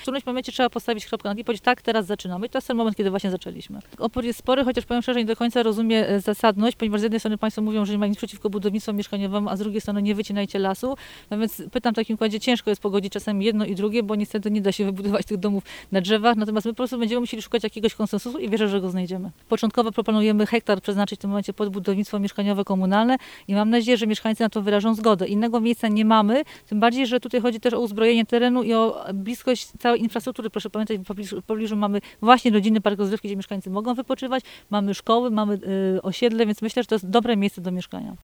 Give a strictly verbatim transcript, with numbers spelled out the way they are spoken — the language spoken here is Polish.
W którymś momencie trzeba postawić kropkę nad i powiedzieć, tak, teraz zaczynamy. I to jest ten moment, kiedy właśnie zaczęliśmy. Opór jest spory, chociaż powiem szczerze, nie do końca rozumie zasadność, ponieważ z jednej strony państwo mówią, że nie ma nic przeciwko budownictwu mieszkaniowemu, a z drugiej strony nie wycinajcie lasu. No więc pytam w takim układzie, ciężko jest pogodzić czasami jedno i drugie, bo niestety nie da się wybudować tych domów na drzewach, natomiast my po prostu będziemy musieli szukać jakiegoś konsensusu i wierzę, że go znajdziemy. Początkowo proponujemy hektar przeznaczyć w tym momencie pod budownictwo mieszkaniowe komunalne i mam nadzieję, że mieszkańcy na to wyrażą zgodę. Innego miejsca nie mamy, tym bardziej, że tutaj chodzi też o uzbrojenie terenu i o bliskość całej infrastruktury. Proszę pamiętać, w pobliżu, w pobliżu mamy właśnie rodzinny park rozrywki, gdzie mieszkańcy mogą wypoczywać, mamy szkoły, mamy y, osiedle, więc myślę, że to jest dobre miejsce do mieszkania.